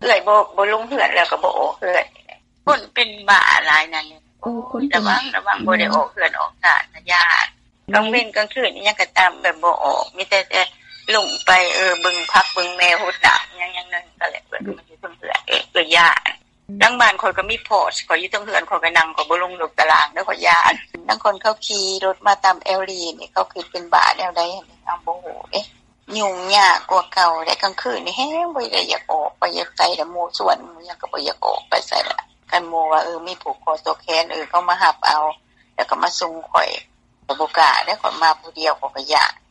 อื้อยบ่ลงเฮือนแล้วก็บ่ออกเฮือนคนเป็นบ้าหลายนั่นคนระวังบ่ได้ออกเฮือนออกศาลญาติกลางเว้นกลางคืนยังก็ตามแบบบ่ออกมีแต่ลงไปเบิ่งพักเบิ่งแมวโหดดักยังๆนั่นก็แหละเพิ่นมันอยู่เทิงเฮือนก็ญาติดังบ้านคนก็มีโพสต์ก็อยู่เทิงเฮือนคนก็นั่งก็บ่ลงลงตารางแล้วก็ญาติบางคนเขาขี่รถมาตามแอลลีนี่เขาคือเป็นบ้าแนวใดเอาบ่ฮู้เด้ยุ่งยากกว่าเก่าได้กลางคืนนี่แฮงบ่ได้อยากออกไปอยากไปแต่หมู่ส่วนยังก็บ่อยากออกไปไสล่ะกันหมู่ว่ามีผูกคอตกแขนเขามารับเอาแล้วก็มาส่งข่อยก็บ่กล้าได้ข่อยมาผู้เดียวก็ย้าน